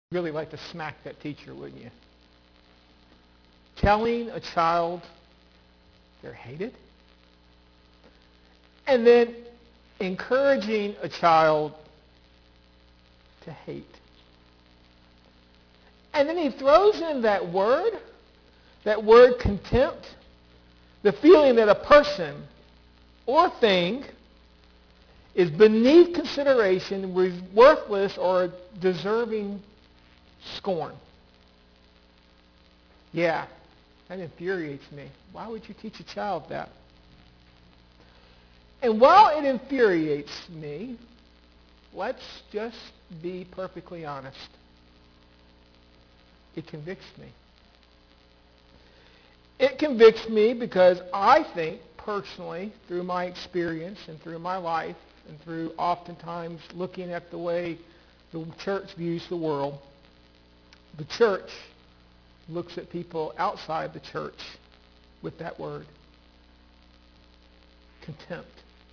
Really like to smack that teacher, wouldn't you? Telling a child they're hated, and then encouraging a child to hate. And then he throws in that word contempt, the feeling that a person or thing is beneath consideration, worthless, or deserving scorn. Yeah, that infuriates me. Why would you teach a child that? And while it infuriates me, let's just be perfectly honest. It convicts me. It convicts me because I think personally, through my experience and through my life and through oftentimes looking at the way the church views the world, the church looks at people outside the church with that word, contempt.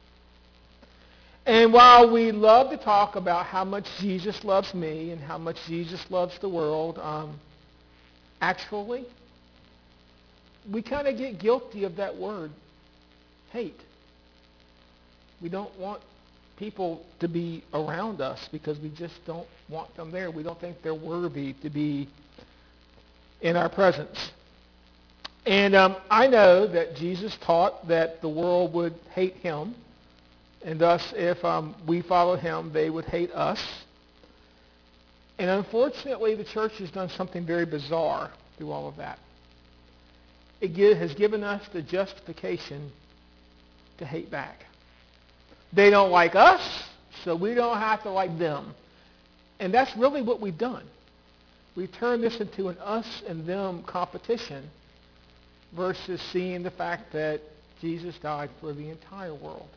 And while we love to talk about how much Jesus loves me and how much Jesus loves the world, actually, we kind of get guilty of that word, hate. We don't want people to be around us because we just don't want them there. We don't think they're worthy to be in our presence. And I know that Jesus taught that the world would hate him, and thus if we follow him, they would hate us. And unfortunately, the church has done something very bizarre through all of that. It has given us the justification to hate back. They don't like us, so we don't have to like them. And that's really what we've done. We've turned this into an us and them competition versus seeing the fact that Jesus died for the entire world.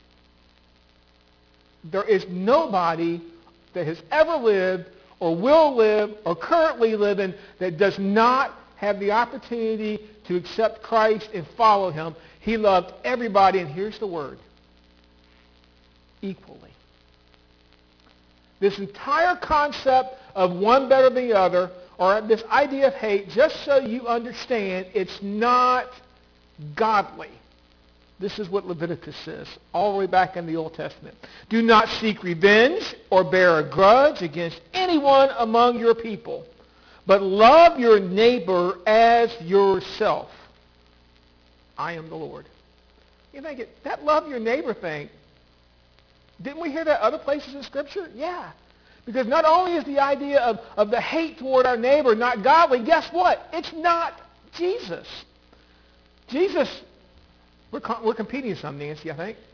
There is nobody that has ever lived or will live or currently living that does not have the opportunity to accept Christ and follow him. He loved everybody, and here's the word, equally. This entire concept of one better than the other, or this idea of hate, just so you understand, it's not godly. This is what Leviticus says, all the way back in the Old Testament. Do not seek revenge or bear a grudge against anyone among your people, but love your neighbor as yourself. I am the Lord. You think that love your neighbor thing, didn't we hear that other places in Scripture? Yeah. Because not only is the idea of the hate toward our neighbor not godly, guess what? It's not Jesus. Jesus, we're competing some, Nancy, I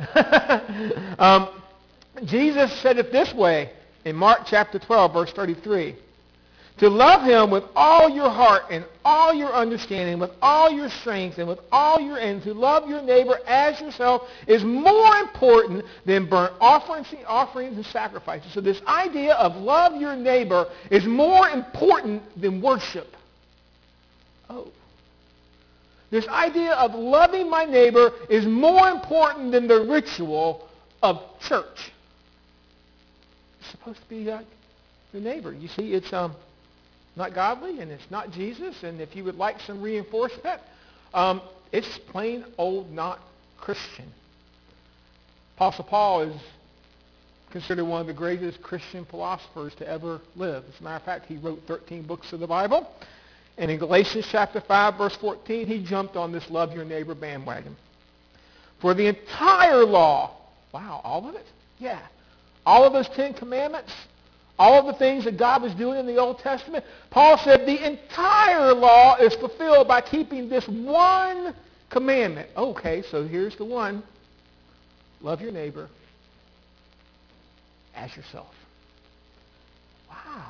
think. Jesus said it this way in Mark chapter 12, verse 33. To love him with all your heart and all your understanding, with all your strength and with all your, and to love your neighbor as yourself is more important than burnt offerings and sacrifices. So this idea of love your neighbor is more important than worship. Oh. This idea of loving my neighbor is more important than the ritual of church. It's supposed to be your neighbor. You see, it's not godly, and it's not Jesus. And if you would like some reinforcement, it's plain old not Christian. Apostle Paul is considered one of the greatest Christian philosophers to ever live. As a matter of fact, he wrote 13 books of the Bible. And in Galatians chapter 5, verse 14, he jumped on this love your neighbor bandwagon. For the entire law, wow, all of it? Yeah. All of those 10 commandments, all of the things that God was doing in the Old Testament, Paul said the entire law is fulfilled by keeping this one commandment. Okay, so here's the one. Love your neighbor as yourself. Wow.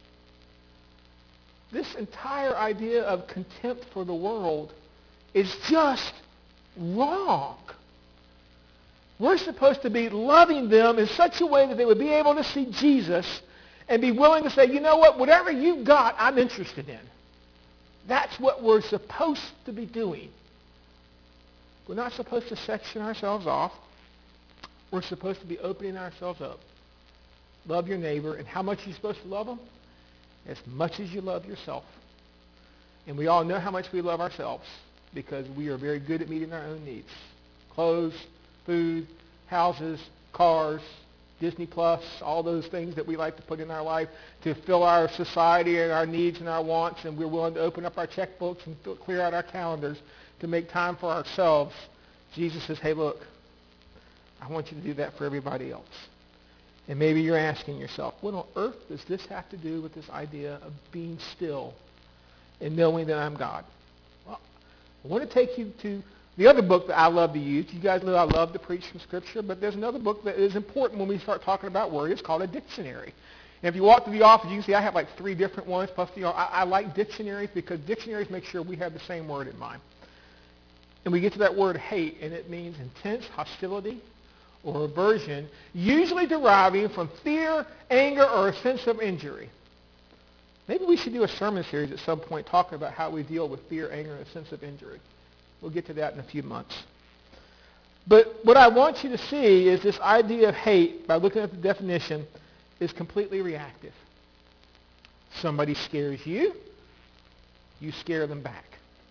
This entire idea of contempt for the world is just wrong. We're supposed to be loving them in such a way that they would be able to see Jesus and be willing to say, you know what, whatever you've got, I'm interested in. That's what we're supposed to be doing. We're not supposed to section ourselves off. We're supposed to be opening ourselves up. Love your neighbor. And how much are you supposed to love them? as much as you love yourself. And we all know how much we love ourselves because we are very good at meeting our own needs. Clothes, food, houses, cars, Disney Plus, all those things that we like to put in our life to fill our society and our needs and our wants, and we're willing to open up our checkbooks and clear out our calendars to make time for ourselves. Jesus says, hey, look, I want you to do that for everybody else. And maybe you're asking yourself, what on earth does this have to do with this idea of being still and knowing that I'm God? Well, I want to take you to the other book that I love to use. You guys know I love to preach from Scripture, but there's another book that is important when we start talking about word. It's called a dictionary. And if you walk to the office, you can see I have like 3 different ones. Plus, I like dictionaries because dictionaries make sure we have the same word in mind. And we get to that word hate, and it means intense hostility or aversion, usually deriving from fear, anger, or a sense of injury. Maybe we should do a sermon series at some point talking about how we deal with fear, anger, and a sense of injury. We'll get to that in a few months. But what I want you to see is this idea of hate, by looking at the definition, is completely reactive. Somebody scares you, you scare them back.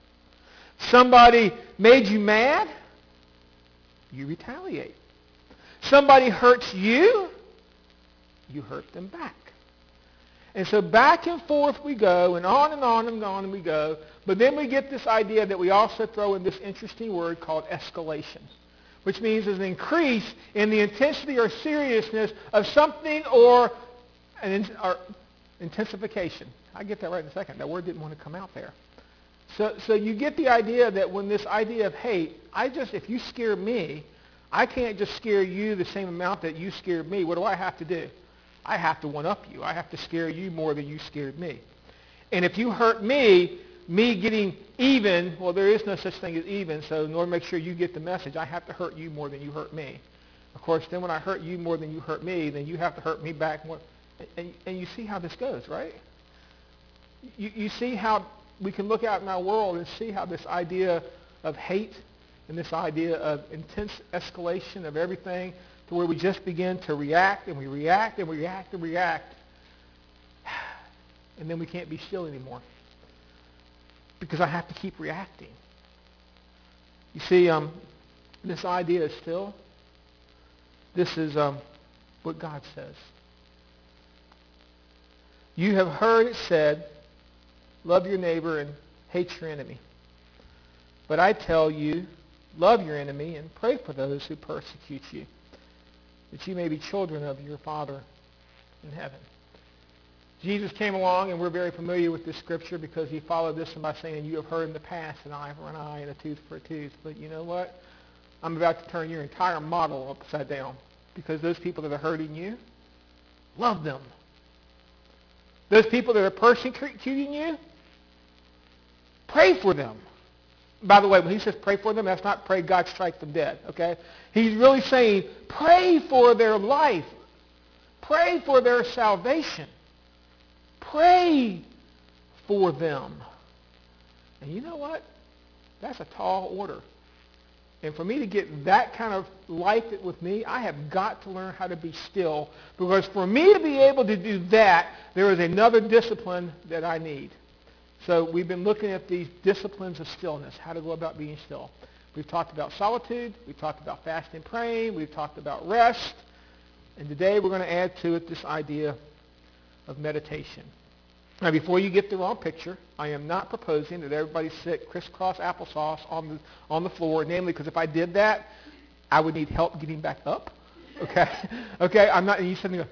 Somebody made you mad, you retaliate. Somebody hurts you, you hurt them back. And so back and forth we go, and on and on and on we go. But then we get this idea that we also throw in this interesting word called escalation, which means there's an increase in the intensity or seriousness of something or intensification. I get that right in a second. That word didn't want to come out there. So you get the idea that when this idea of hate, if you scare me, I can't just scare you the same amount that you scared me. What do I have to do? I have to one-up you. I have to scare you more than you scared me. And if you hurt me getting even, well, there is no such thing as even, so in order to make sure you get the message, I have to hurt you more than you hurt me. Of course, then when I hurt you more than you hurt me, then you have to hurt me back more. And you see how this goes, right? You see how we can look out in our world and see how this idea of hate and this idea of intense escalation of everything to where we just begin to react and we react and react and react. And then we can't be still anymore because I have to keep reacting. You see, this idea is still, this is what God says. You have heard it said, love your neighbor and hate your enemy. But I tell you, love your enemy and pray for those who persecute you, that you may be children of your Father in heaven. Jesus came along, and we're very familiar with this scripture because he followed this by saying, you have heard in the past an eye for an eye and a tooth for a tooth. But you know what? I'm about to turn your entire model upside down because those people that are hurting you, love them. Those people that are persecuting you, pray for them. By the way, when he says pray for them, that's not pray God strike them dead, okay? He's really saying pray for their life. Pray for their salvation. Pray for them. And you know what? That's a tall order. And for me to get that kind of life with me, I have got to learn how to be still. Because for me to be able to do that, there is another discipline that I need. So we've been looking at these disciplines of stillness, how to go about being still. We've talked about solitude. We've talked about fasting and praying. We've talked about rest. And today we're going to add to it this idea of meditation. Now, before you get the wrong picture, I am not proposing that everybody sit crisscross applesauce on the floor, namely because if I did that, I would need help getting back up. Okay? Okay? I'm not, and you suddenly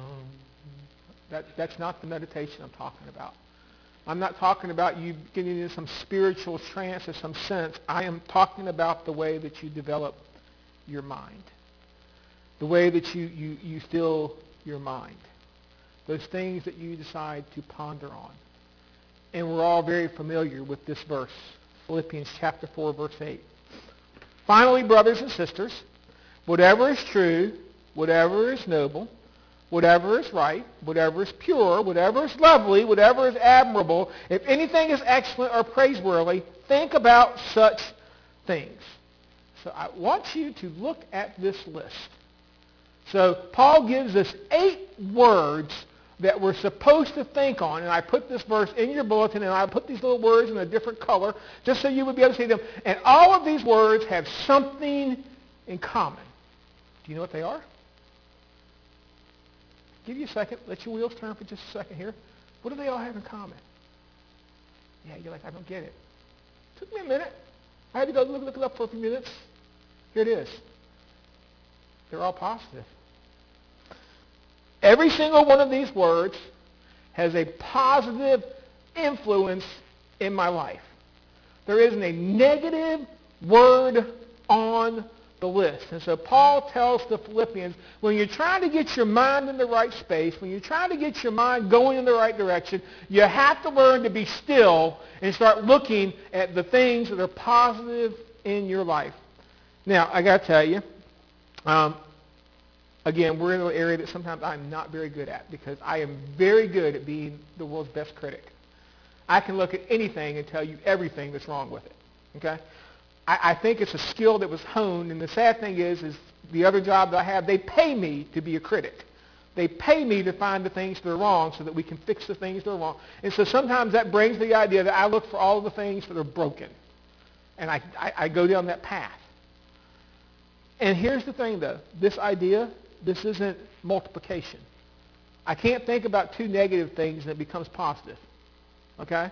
go, that's not the meditation I'm talking about. I'm not talking about you getting into some spiritual trance or some sense. I am talking about the way that you develop your mind. The way that you fill your mind. Those things that you decide to ponder on. And we're all very familiar with this verse, Philippians chapter 4, verse 8. Finally, brothers and sisters, whatever is true, whatever is noble, whatever is right, whatever is pure, whatever is lovely, whatever is admirable, if anything is excellent or praiseworthy, think about such things. So I want you to look at this list. So Paul gives us 8 words that we're supposed to think on, and I put this verse in your bulletin, and I put these little words in a different color just so you would be able to see them. And all of these words have something in common. Do you know what they are? Give you a second. Let your wheels turn for just a second here. What do they all have in common? Yeah, you're like, I don't get it. Took me a minute. I had to go look it up for a few minutes. Here it is. They're all positive. Every single one of these words has a positive influence in my life. There isn't a negative word on the list. And so Paul tells the Philippians, when you're trying to get your mind in the right space, when you're trying to get your mind going in the right direction, you have to learn to be still and start looking at the things that are positive in your life. Now, I got to tell you, again, we're in an area that sometimes I'm not very good at because I am very good at being the world's best critic. I can look at anything and tell you everything that's wrong with it. Okay? I think it's a skill that was honed, and the sad thing is the other job that I have, they pay me to be a critic. They pay me to find the things that are wrong so that we can fix the things that are wrong. And so sometimes that brings the idea that I look for all of the things that are broken. And I go down that path. And here's the thing, though. This idea, this isn't multiplication. I can't think about two negative things and it becomes positive. Okay?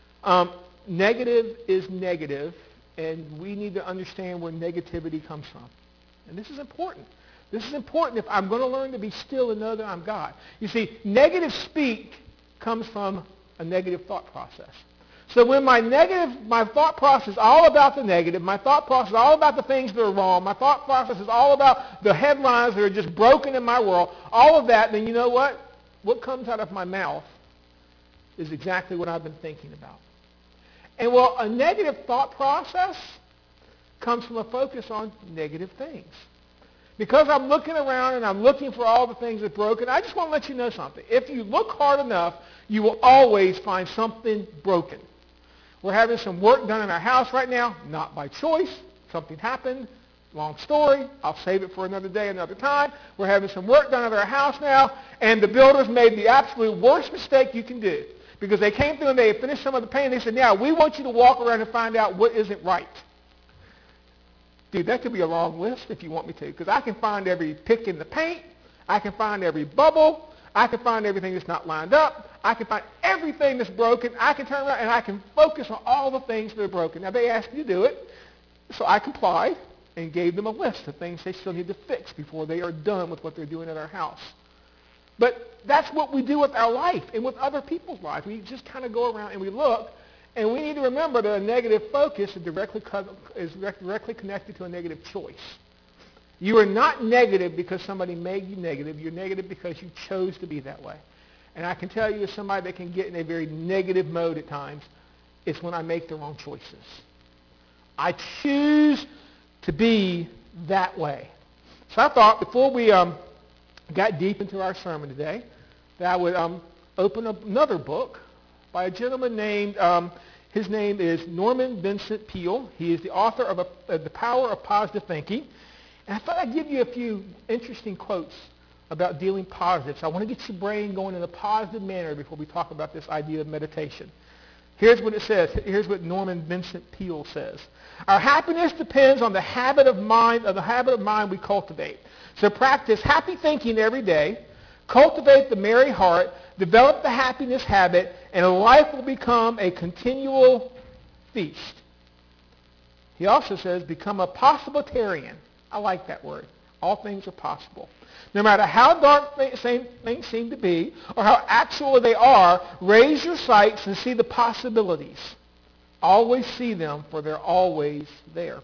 Negative is negative, and we need to understand where negativity comes from. And this is important. This is important if I'm going to learn to be still and know that I'm God. You see, negative speak comes from a negative thought process. So when my thought process is all about the negative, my thought process is all about the things that are wrong, my thought process is all about the headlines that are just broken in my world, all of that, then you know what? What comes out of my mouth is exactly what I've been thinking about. And well, a negative thought process comes from a focus on negative things. Because I'm looking around and I'm looking for all the things that are broken, I just want to let you know something. If you look hard enough, you will always find something broken. We're having some work done in our house right now, not by choice. Something happened. Long story. I'll save it for another day, another time. We're having some work done at our house now, and the builders made the absolute worst mistake you can do. Because they came through and they had finished some of the painting. They said, now, we want you to walk around and find out what isn't right. Dude, that could be a long list if you want me to. Because I can find every pick in the paint. I can find every bubble. I can find everything that's not lined up. I can find everything that's broken. I can turn around and I can focus on all the things that are broken. Now, they asked me to do it. So I complied and gave them a list of things they still need to fix before they are done with what they're doing at our house. But that's what we do with our life and with other people's lives. We just kind of go around and we look, and we need to remember that a negative focus is directly connected to a negative choice. You are not negative because somebody made you negative. You're negative because you chose to be that way. And I can tell you as somebody that can get in a very negative mode at times, it's when I make the wrong choices. I choose to be that way. So I thought before we got deep into our sermon today, that I would open up another book by a gentleman named, his name is Norman Vincent Peale. He is the author of The Power of Positive Thinking. And I thought I'd give you a few interesting quotes about dealing positive. So I want to get your brain going in a positive manner before we talk about this idea of meditation. Here's what it says. Here's what Norman Vincent Peale says. Our happiness depends on the habit of mind we cultivate. So practice happy thinking every day, cultivate the merry heart, develop the happiness habit, and life will become a continual feast. He also says become a possibilitarian. I like that word. All things are possible. No matter how dark things seem to be or how actual they are, raise your sights and see the possibilities. Always see them, for they're always there.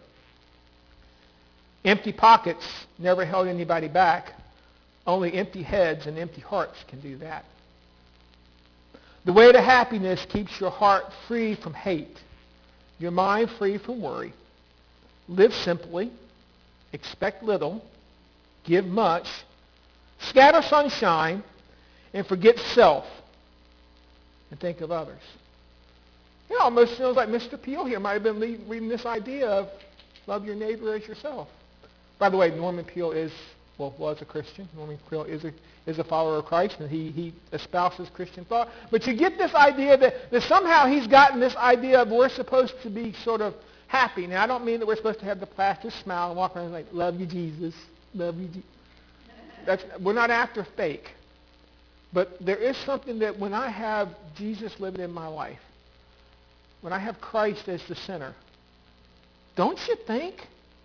Empty pockets never held anybody back. Only empty heads and empty hearts can do that. The way to happiness keeps your heart free from hate, your mind free from worry. Live simply, expect little, give much, scatter sunshine, and forget self, and think of others. It almost feels like Mr. Peale here might have been reading this idea of love your neighbor as yourself. By the way, Norman Peale is well, was a Christian. Is a follower of Christ, and he espouses Christian thought. But you get this idea that somehow he's gotten this idea of we're supposed to be sort of happy. Now, I don't mean that we're supposed to have the plastered smile and walk around like, love you, Jesus, love you, Jesus. We're not after fake. But there is something that when I have Jesus living in my life, when I have Christ as the center, don't you think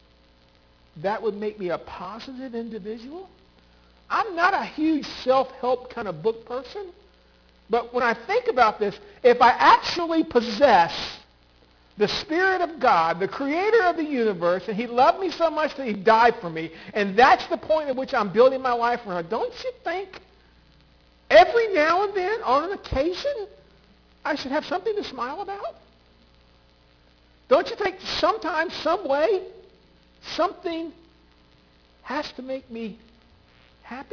that would make me a positive individual? I'm not a huge self-help kind of book person, but when I think about this, if I actually possess the Spirit of God, the creator of the universe, and he loved me so much that he died for me, and that's the point at which I'm building my life around, don't you think every now and then, on an occasion, I should have something to smile about? Don't you think sometimes, some way, something has to make me happy?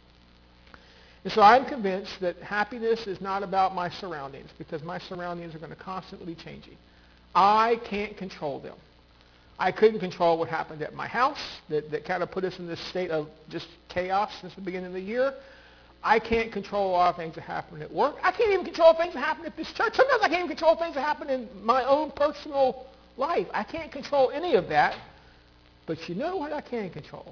And so I'm convinced that happiness is not about my surroundings, because my surroundings are going to constantly be changing. I can't control them. I couldn't control what happened at my house that kind of put us in this state of just chaos since the beginning of the year. I can't control a lot of things that happen at work. I can't even control things that happen at this church. Sometimes I can't even control things that happen in my own personal life. I can't control any of that. But you know what I can control?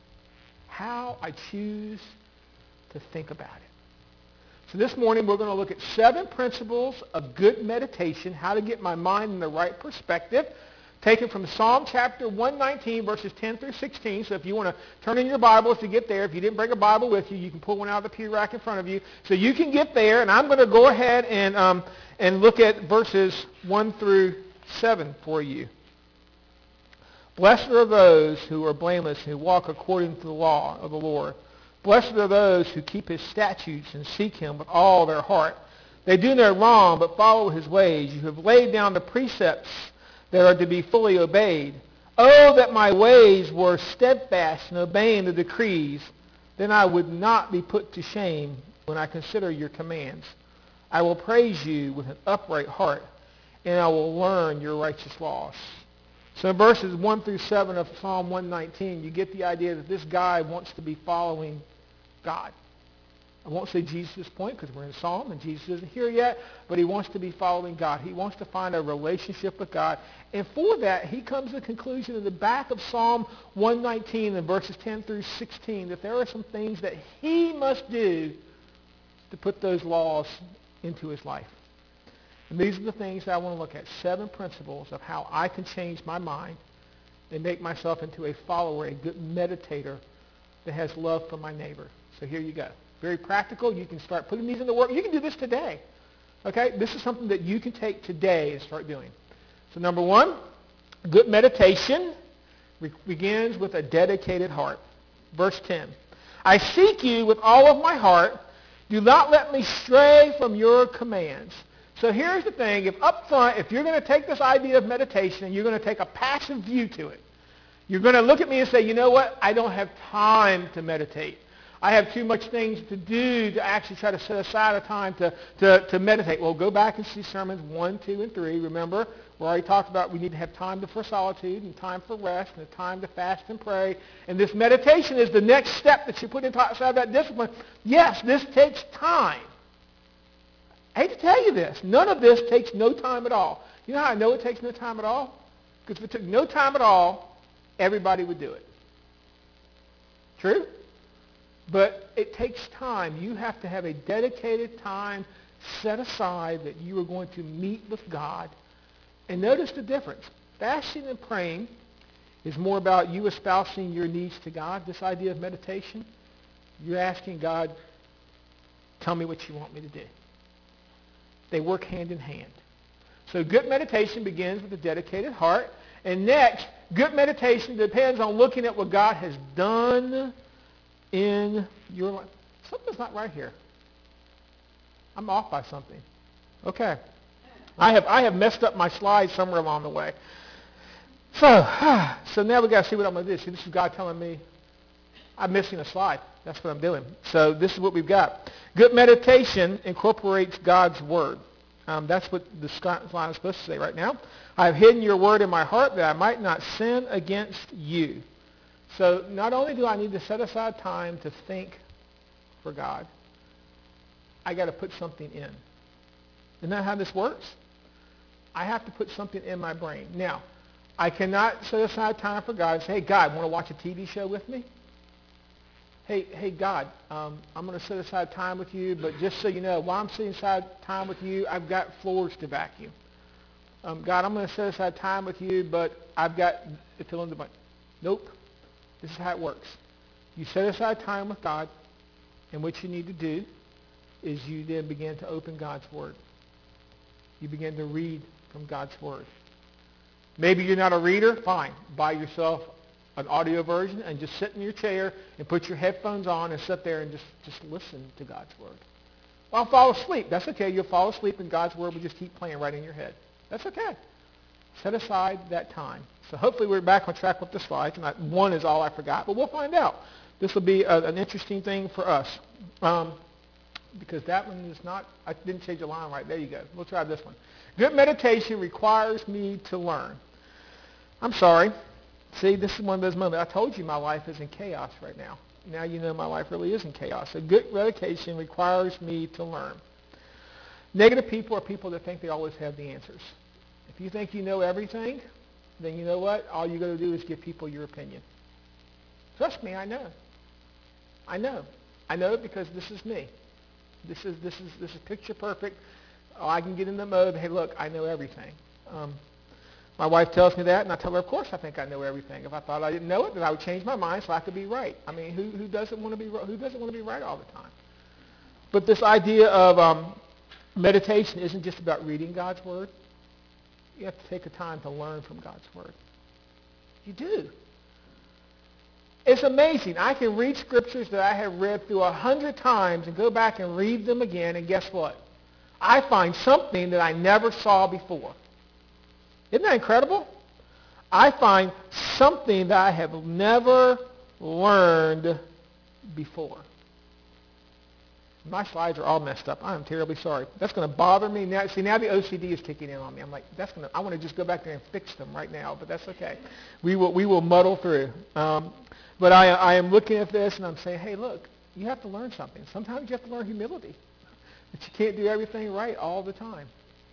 How I choose to think about it. So this morning we're going to look at 7 principles of good meditation, how to get my mind in the right perspective, taken from Psalm chapter 119, verses 10 through 16. So if you want to turn in your Bibles to get there, if you didn't bring a Bible with you, you can pull one out of the pew rack in front of you. So you can get there, and I'm going to go ahead and look at verses 1 through 7 for you. Blessed are those who are blameless, who walk according to the law of the Lord. Blessed are those who keep his statutes and seek him with all their heart. They do no wrong, but follow his ways. You have laid down the precepts that are to be fully obeyed. Oh, that my ways were steadfast in obeying the decrees. Then I would not be put to shame when I consider your commands. I will praise you with an upright heart, and I will learn your righteous laws. So in verses 1 through 7 of Psalm 119, you get the idea that this guy wants to be following God. I won't say Jesus' point because we're in Psalm and Jesus isn't here yet, but he wants to be following God. He wants to find a relationship with God. And for that, he comes to the conclusion in the back of Psalm 119 in verses 10 through 16 that there are some things that he must do to put those laws into his life. And these are the things that I want to look at, 7 principles of how I can change my mind and make myself into a follower, a good meditator that has love for my neighbor. So here you go. Very practical. You can start putting these into work. You can do this today. Okay? This is something that you can take today and start doing. So number 1, good meditation begins with a dedicated heart. Verse 10. I seek you with all of my heart. Do not let me stray from your commands. So here's the thing. If up front, if you're going to take this idea of meditation and you're going to take a passive view to it, you're going to look at me and say, you know what? I don't have time to meditate. I have too much things to do to actually try to set aside a time to meditate. Well, go back and see sermons 1, 2, and 3. Remember, we already talked about we need to have time for solitude and time for rest and a time to fast and pray. And this meditation is the next step that you put inside that discipline. Yes, this takes time. I hate to tell you this. None of this takes no time at all. You know how I know it takes no time at all? Because if it took no time at all, everybody would do it. True? But it takes time. You have to have a dedicated time set aside that you are going to meet with God. And notice the difference. Fasting and praying is more about you espousing your needs to God. This idea of meditation, you're asking God, tell me what you want me to do. They work hand in hand. So good meditation begins with a dedicated heart. And next, good meditation depends on looking at what God has done in your life. Something's not right here. I'm off by something. Okay. I have messed up my slides somewhere along the way. So now we got to see what I'm going to do. See, this is God telling me I'm missing a slide. That's what I'm doing. So this is what we've got. Good meditation incorporates God's word. That's what the line is supposed to say right now. I have hidden your word in my heart that I might not sin against you. So not only do I need to set aside time to think for God, I got to put something in. Isn't that how this works? I have to put something in my brain. Now, I cannot set aside time for God and say, hey, God, want to watch a TV show with me? Hey, God, I'm going to set aside time with you, but just so you know, while I'm setting aside time with you, I've got floors to vacuum. God, I'm going to set aside time with you, but I've got to fill in the blank. Nope. This is how it works. You set aside time with God, and what you need to do is you then begin to open God's Word. You begin to read from God's Word. Maybe you're not a reader. Fine. Buy yourself an audio version and just sit in your chair and put your headphones on and sit there and just listen to God's Word. Well, I'll fall asleep. That's okay. You'll fall asleep and God's Word will just keep playing right in your head. That's okay. Set aside that time. So hopefully we're back on track with the slides. And one is all I forgot, but we'll find out. This will be an interesting thing for us. Because that one is not, I didn't change the line right. There you go. We'll try this one. Good meditation requires me to learn. I'm sorry. See, this is one of those moments. I told you my life is in chaos right now. Now you know my life really is in chaos. So good meditation requires me to learn. Negative people are people that think they always have the answers. If you think you know everything, then you know what? All you got to do is give people your opinion. Trust me, I know. I know. I know it because this is me. This is picture perfect. Oh, I can get in the mode. Hey, look, I know everything. My wife tells me that, and I tell her, of course, I think I know everything. If I thought I didn't know it, then I would change my mind so I could be right. I mean, who doesn't want to be who doesn't want to be right all the time? But this idea of meditation isn't just about reading God's Word. You have to take the time to learn from God's Word. You do. It's amazing. I can read scriptures that I have read through 100 times and go back and read them again, and guess what? I find something that I never saw before. Isn't that incredible? I find something that I have never learned before. My slides are all messed up. I am terribly sorry. That's going to bother me now. See, now the OCD is kicking in on me. I'm like, I want to just go back there and fix them right now, but that's okay. We will muddle through. But I am looking at this and I'm saying, hey, look, you have to learn something. Sometimes you have to learn humility. That you can't do everything right all the time.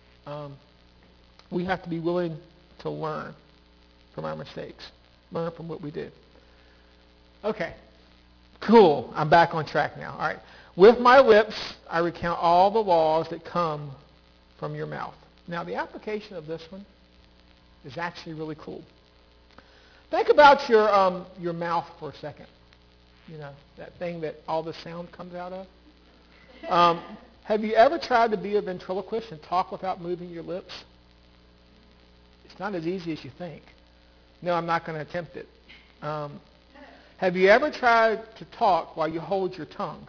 We have to be willing to learn from our mistakes. Learn from what we do. Okay. Cool. I'm back on track now. All right. With my lips, I recount all the laws that come from your mouth. Now, the application of this one is actually really cool. Think about your mouth for a second. You know, that thing that all the sound comes out of. Have you ever tried to be a ventriloquist and talk without moving your lips? It's not as easy as you think. No, I'm not going to attempt it. Have you ever tried to talk while you hold your tongue?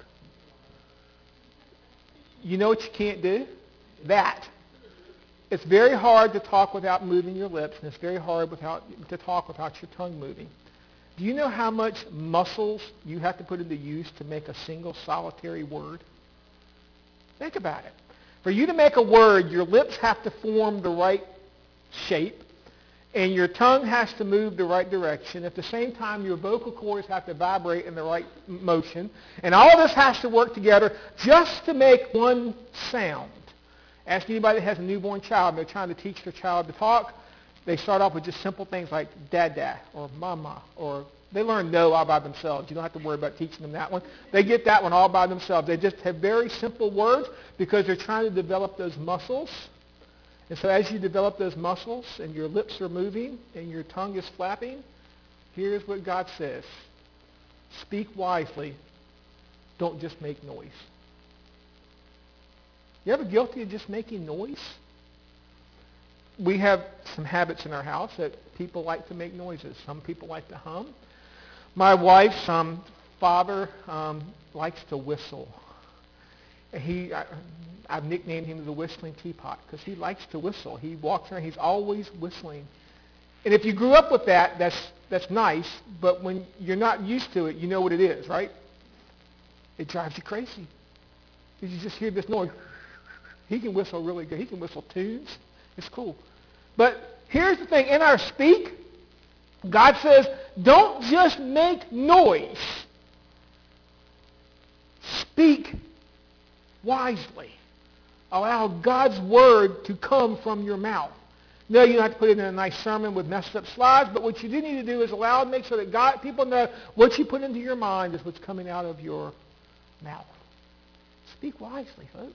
You know what you can't do? That. It's very hard to talk without moving your lips, and it's very hard to talk without your tongue moving. Do you know how much muscles you have to put into use to make a single solitary word? Think about it. For you to make a word, your lips have to form the right shape, and your tongue has to move the right direction. At the same time, your vocal cords have to vibrate in the right motion. And all of this has to work together just to make one sound. Ask anybody that has a newborn child, they're trying to teach their child to talk. They start off with just simple things like dada or mama, or they learn no all by themselves. You don't have to worry about teaching them that one. They get that one all by themselves. They just have very simple words because they're trying to develop those muscles. And so as you develop those muscles and your lips are moving and your tongue is flapping, here's what God says. Speak wisely. Don't just make noise. You ever guilty of just making noise? We have some habits in our house that people like to make noises. Some people like to hum. My wife's father likes to whistle. I've nicknamed him the whistling teapot because he likes to whistle. He walks around, he's always whistling. And if you grew up with that, that's nice, but when you're not used to it, you know what it is, right? It drives you crazy. You just hear this noise. He can whistle really good. He can whistle tunes. It's cool. But here's the thing. In our speak, God says, don't just make noise. Speak wisely. Allow God's word to come from your mouth. No, you don't have to put it in a nice sermon with messed up slides, but what you do need to do is allow and make sure that people know what you put into your mind is what's coming out of your mouth. Speak wisely, folks.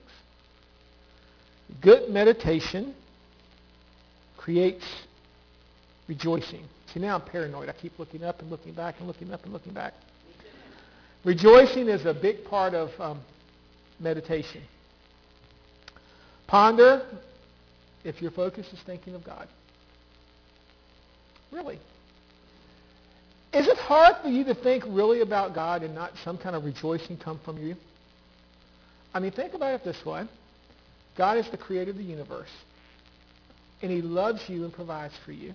Good meditation creates rejoicing. See, now I'm paranoid. I keep looking up and looking back and looking up and looking back. Rejoicing is a big part of meditation. Ponder if your focus is thinking of God. Really. Is it hard for you to think really about God and not some kind of rejoicing come from you? I mean, think about it this way. God is the creator of the universe. And he loves you and provides for you.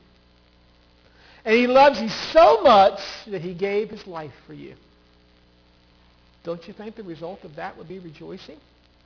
And he loves you so much that he gave his life for you. Don't you think the result of that would be rejoicing?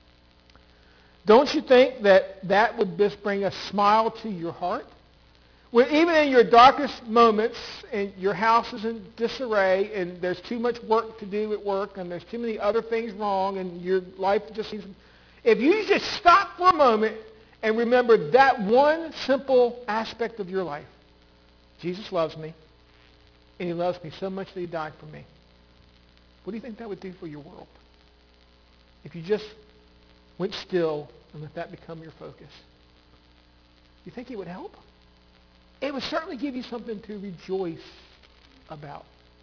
Don't you think that would just bring a smile to your heart? When even in your darkest moments and your house is in disarray and there's too much work to do at work and there's too many other things wrong and your life just seems... If you just stop for a moment and remember that one simple aspect of your life. Jesus loves me, and he loves me so much that he died for me. What do you think that would do for your world? If you just went still and let that become your focus. You think it would help? It would certainly give you something to rejoice about.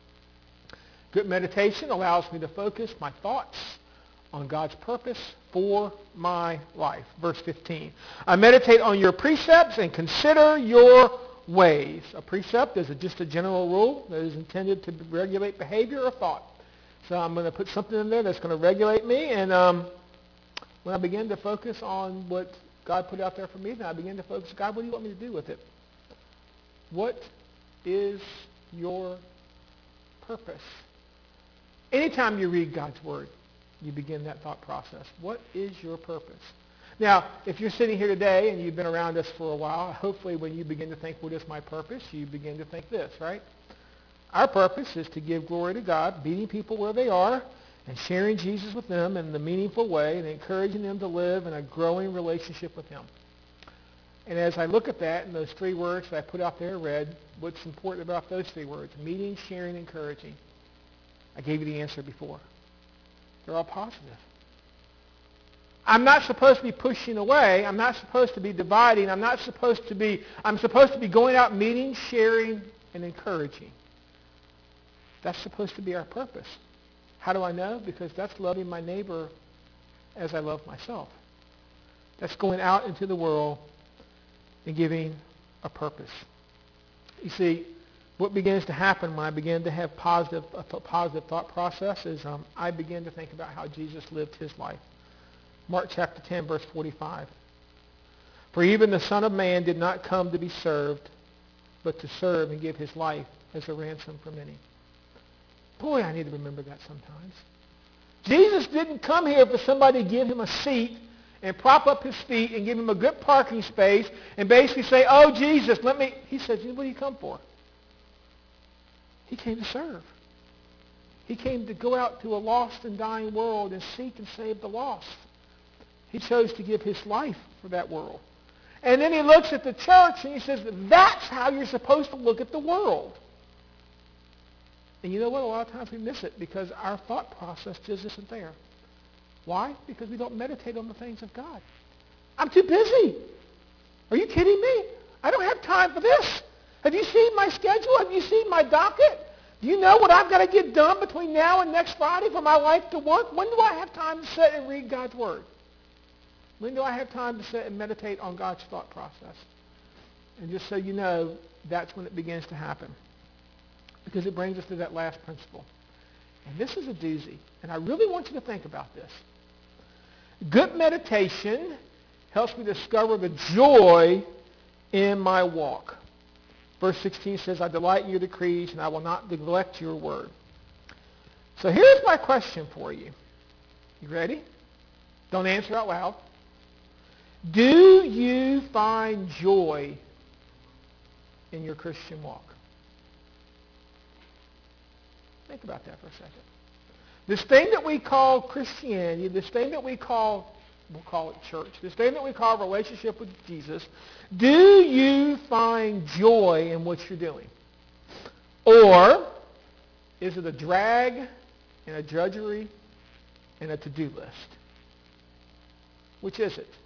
Good meditation allows me to focus my thoughts on God's purpose for my life. Verse 15. I meditate on your precepts and consider your ways. A precept is just a general rule that is intended to regulate behavior or thought. So I'm going to put something in there that's going to regulate me, and when I begin to focus on what God put out there for me, then I begin to focus, God, what do you want me to do with it? What is your purpose? Anytime you read God's word, you begin that thought process. What is your purpose? Now, if you're sitting here today and you've been around us for a while, hopefully when you begin to think, what is my purpose, you begin to think this, right? Our purpose is to give glory to God, meeting people where they are, and sharing Jesus with them in the meaningful way and encouraging them to live in a growing relationship with him. And as I look at that and those three words that I put out there, read, what's important about those three words? Meeting, sharing, encouraging. I gave you the answer before. They're all positive. I'm not supposed to be pushing away. I'm not supposed to be dividing. I'm supposed to be going out meeting, sharing, and encouraging. That's supposed to be our purpose. How do I know? Because that's loving my neighbor as I love myself. That's going out into the world and giving a purpose. You see, what begins to happen when I begin to have a positive thought process is I begin to think about how Jesus lived his life. Mark chapter 10, verse 45. For even the Son of Man did not come to be served, but to serve and give his life as a ransom for many. Boy, I need to remember that sometimes. Jesus didn't come here for somebody to give him a seat and prop up his feet and give him a good parking space and basically say, oh, Jesus, He said, what do you come for? He came to serve. He came to go out to a lost and dying world and seek and save the lost. He chose to give his life for that world. And then he looks at the church and he says, that's how you're supposed to look at the world. And you know what? A lot of times we miss it because our thought process just isn't there. Why? Because we don't meditate on the things of God. I'm too busy. Are you kidding me? I don't have time for this. Have you seen my schedule? Have you seen my docket? Do you know what I've got to get done between now and next Friday for my life to work? When do I have time to sit and read God's word? When do I have time to sit and meditate on God's thought process? And just so you know, that's when it begins to happen. Because it brings us to that last principle. And this is a doozy. And I really want you to think about this. Good meditation helps me discover the joy in my walk. Verse 16 says, I delight in your decrees, and I will not neglect your word. So here's my question for you. You ready? Don't answer out loud. Do you find joy in your Christian walk? Think about that for a second. This thing that we call Christianity, this thing that we'll call it church, this thing that we call relationship with Jesus, do you find joy in what you're doing? Or is it a drag and a drudgery and a to-do list? Which is it?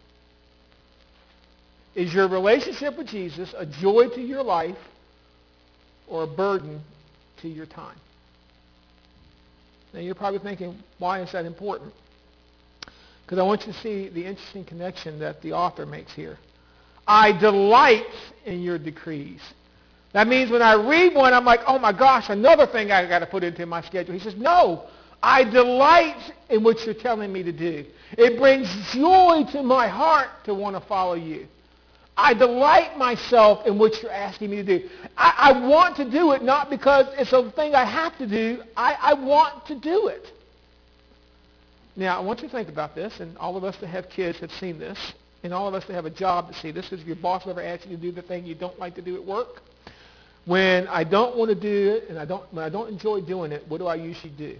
Is your relationship with Jesus a joy to your life or a burden to your time? Now you're probably thinking, why is that important? Because I want you to see the interesting connection that the author makes here. I delight in your decrees. That means when I read one, I'm like, oh my gosh, another thing I got to put into my schedule. He says, no, I delight in what you're telling me to do. It brings joy to my heart to want to follow you. I delight myself in what you're asking me to do. I want to do it not because it's a thing I have to do. I want to do it. Now, I want you to think about this, and all of us that have kids have seen this, and all of us that have a job to see this. If your boss ever asks you to do the thing you don't like to do at work, when I don't want to do it and when I don't enjoy doing it, what do I usually do?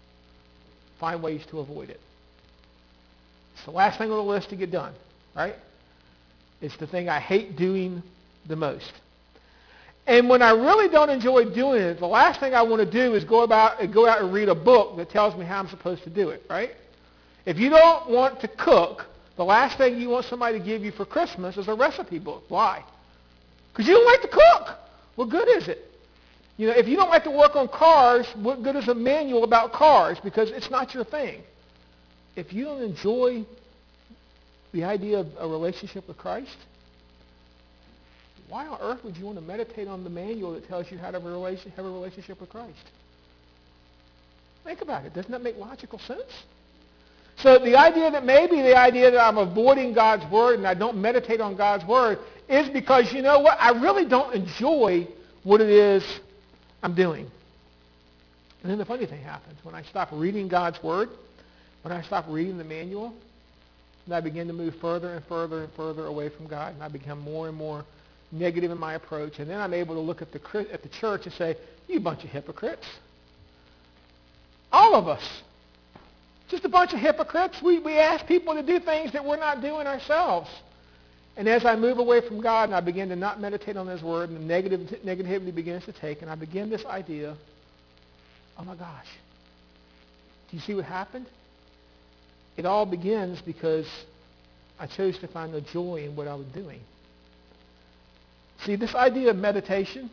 Find ways to avoid it. It's the last thing on the list to get done, right? It's the thing I hate doing the most. And when I really don't enjoy doing it, the last thing I want to do is go out and read a book that tells me how I'm supposed to do it, right? If you don't want to cook, the last thing you want somebody to give you for Christmas is a recipe book. Why? Because you don't like to cook. What good is it? You know, if you don't like to work on cars, what good is a manual about cars? Because it's not your thing. If you don't enjoy the idea of a relationship with Christ, why on earth would you want to meditate on the manual that tells you how to have a relationship with Christ? Think about it. Doesn't that make logical sense? So the idea that I'm avoiding God's word and I don't meditate on God's word is because, you know what, I really don't enjoy what it is I'm doing. And then the funny thing happens. When I stop reading God's word, when I stop reading the manual, and I begin to move further and further and further away from God, and I become more and more negative in my approach, and then I'm able to look at the church and say, you bunch of hypocrites. All of us. Just a bunch of hypocrites. We ask people to do things that we're not doing ourselves. And as I move away from God and I begin to not meditate on his word, and the negativity begins to take, and I begin this idea, oh my gosh, do you see what happened? It all begins because I chose to find no joy in what I was doing. See, this idea of meditation,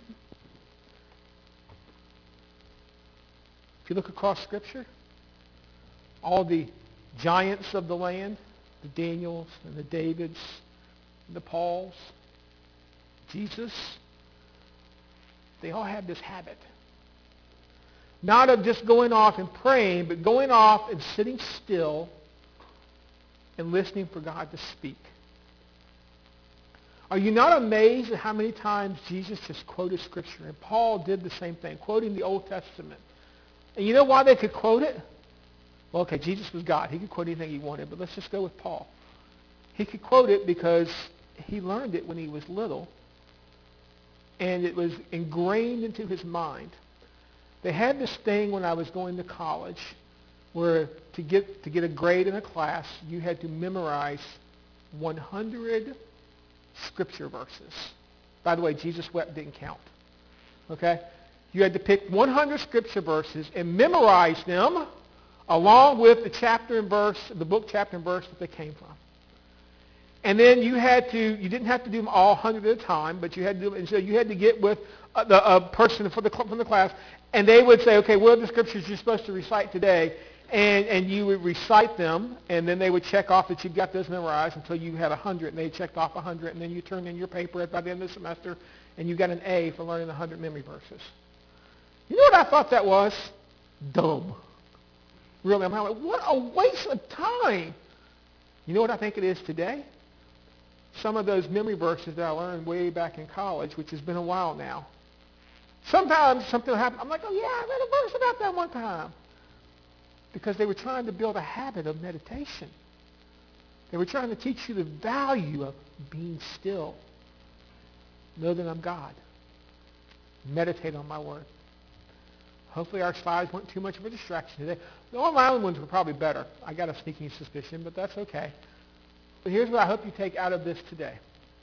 if you look across Scripture, all the giants of the land, the Daniels and the Davids and the Pauls, Jesus, they all have this habit. Not of just going off and praying, but going off and sitting still and listening for God to speak. Are you not amazed at how many times Jesus just quoted Scripture? And Paul did the same thing, quoting the Old Testament. And you know why they could quote it? Well, okay, Jesus was God. He could quote anything he wanted, but let's just go with Paul. He could quote it because he learned it when he was little, and it was ingrained into his mind. They had this thing when I was going to college where to get a grade in a class, you had to memorize 100 Scripture verses. By the way, Jesus wept didn't count. Okay? You had to pick 100 Scripture verses and memorize them along with the chapter and verse, the book, chapter, and verse that they came from. And then you didn't have to do them all 100 at a time, but you had to do, and so you had to get with a person from the class, and they would say, okay, what are the scriptures you're supposed to recite today? And you would recite them, and then they would check off that you got those memorized until you had 100, and they checked off 100, and then you turned in your paper by the end of the semester, and you got an A for learning 100 memory verses. You know what I thought that was? Dumb. Really, I'm like, what a waste of time. You know what I think it is today? Some of those memory verses that I learned way back in college, which has been a while now. Sometimes something will happen. I'm like, oh yeah, I read a verse about that one time. Because they were trying to build a habit of meditation. They were trying to teach you the value of being still. Know that I'm God. Meditate on my word. Hopefully our slides weren't too much of a distraction today. The Long Island ones were probably better. I got a sneaking suspicion, but that's okay. But here's what I hope you take out of this today.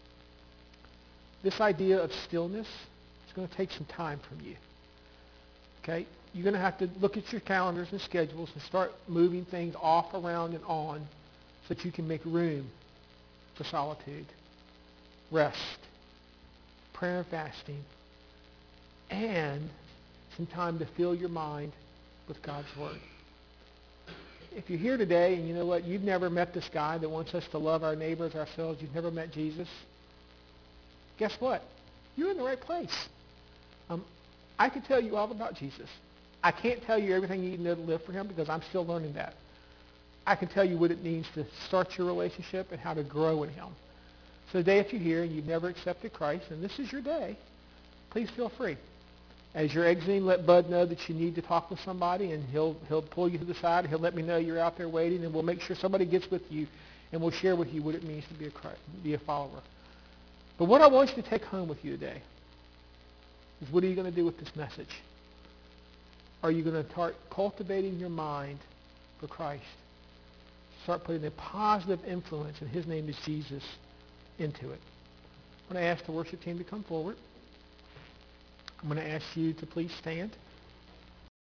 This idea of stillness is going to take some time from you. Okay? You're going to have to look at your calendars and schedules and start moving things off, around, and on so that you can make room for solitude, rest, prayer and fasting, and some time to fill your mind with God's Word. If you're here today and you know what, you've never met this guy that wants us to love our neighbors ourselves, you've never met Jesus, guess what? You're in the right place. I can tell you all about Jesus. I can't tell you everything you need to know to live for him because I'm still learning that. I can tell you what it means to start your relationship and how to grow in him. So today, if you're here and you've never accepted Christ, and this is your day, please feel free. As you're exiting, let Bud know that you need to talk with somebody, and he'll pull you to the side. He'll let me know you're out there waiting, and we'll make sure somebody gets with you, and we'll share with you what it means to be a follower. But what I want you to take home with you today is, what are you going to do with this message? Are you going to start cultivating your mind for Christ? Start putting a positive influence, and his name is Jesus, into it. I'm going to ask the worship team to come forward. I'm going to ask you to please stand.